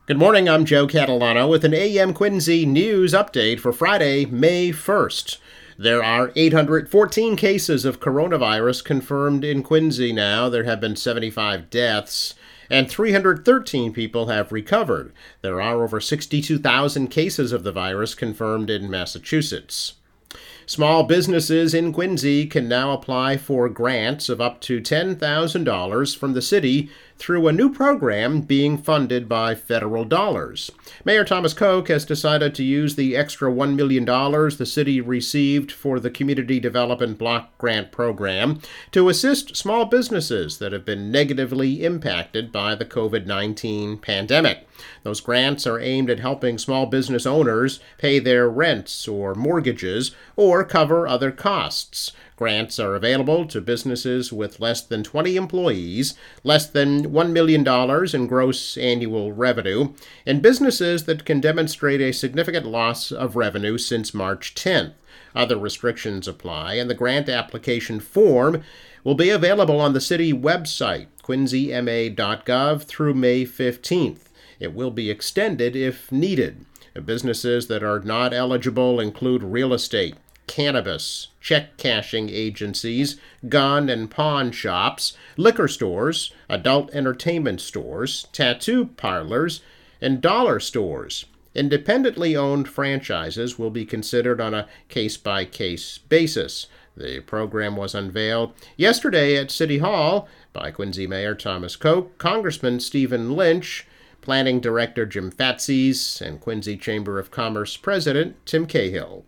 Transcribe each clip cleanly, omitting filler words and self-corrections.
Good morning, I'm Joe Catalano with an AM Quincy news update for Friday, May 1st. There are 814 cases of coronavirus confirmed in Quincy now. There have been 75 deaths, and 313 people have recovered. There are over 62,000 cases of the virus confirmed in Massachusetts. Small businesses in Quincy can now apply for grants of up to $10,000 from the city through a new program being funded by federal dollars. Mayor Thomas Koch has decided to use the extra $1 million the city received for the Community Development Block Grant Program to assist small businesses that have been negatively impacted by the COVID-19 pandemic. Those grants are aimed at helping small business owners pay their rents or mortgages or cover other costs. Grants are available to businesses with less than 20 employees, less than $1 million in gross annual revenue, and businesses that can demonstrate a significant loss of revenue since March 10th. Other restrictions apply, and the grant application form will be available on the city website, quincyma.gov, through May 15th. It will be extended if needed. Businesses that are not eligible include real estate, cannabis, check cashing agencies, gun and pawn shops, liquor stores, adult entertainment stores, tattoo parlors, and dollar stores. Independently owned franchises will be considered on a case-by-case basis. The program was unveiled yesterday at City Hall by Quincy Mayor Thomas Koch, Congressman Stephen Lynch, Planning Director Jim Fatsis, and Quincy Chamber of Commerce President Tim Cahill.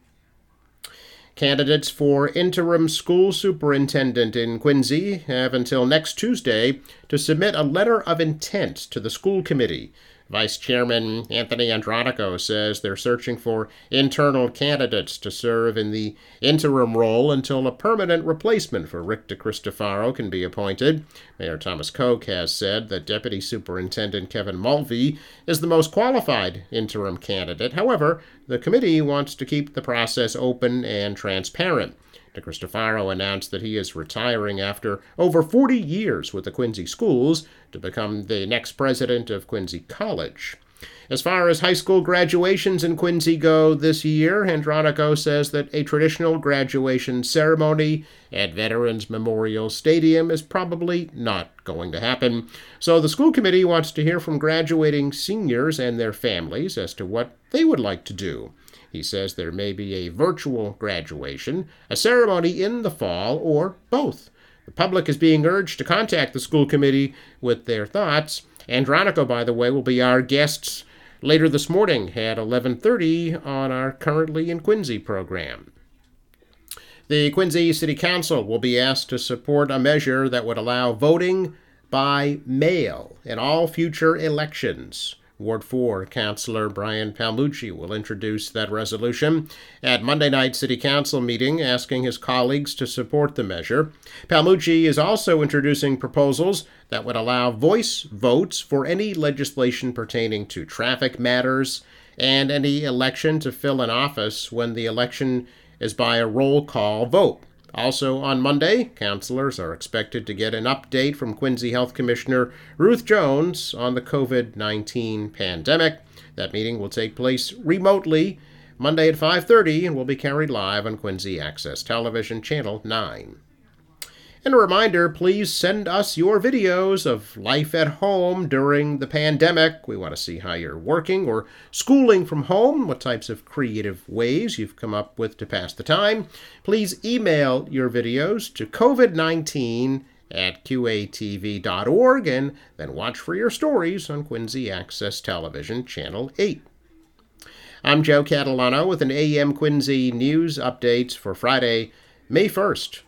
Candidates for interim school superintendent in Quincy have until next Tuesday to submit a letter of intent to the school committee. Vice Chairman Anthony Andronico says they're searching for internal candidates to serve in the interim role until a permanent replacement for Rick DeCristofaro can be appointed. Mayor Thomas Koch has said that Deputy Superintendent Kevin Mulvey is the most qualified interim candidate. However, the committee wants to keep the process open and transparent. DeCristofaro announced that he is retiring after over 40 years with the Quincy schools to become the next president of Quincy College. As far as high school graduations in Quincy go this year, Andronico says that a traditional graduation ceremony at Veterans Memorial Stadium is probably not going to happen. So the school committee wants to hear from graduating seniors and their families as to what they would like to do. He says there may be a virtual graduation, a ceremony in the fall, or both. The public is being urged to contact the school committee with their thoughts. Andronico, by the way, will be our guest later this morning at 11:30 on our Currently in Quincy program. The Quincy City Council will be asked to support a measure that would allow voting by mail in all future elections. Ward 4 Councilor Brian Palmucci will introduce that resolution at Monday night City Council meeting, asking his colleagues to support the measure. Palmucci is also introducing proposals that would allow voice votes for any legislation pertaining to traffic matters and any election to fill an office when the election is by a roll call vote. Also on Monday, councilors are expected to get an update from Quincy Health Commissioner Ruth Jones on the COVID-19 pandemic. That meeting will take place remotely Monday at 5:30 and will be carried live on Quincy Access Television Channel 9. And a reminder, please send us your videos of life at home during the pandemic. We want to see how you're working or schooling from home, what types of creative ways you've come up with to pass the time. Please email your videos to covid19@qatv.org and then watch for your stories on Quincy Access Television Channel 8. I'm Joe Catalano with an AM Quincy news updates for Friday, May 1st.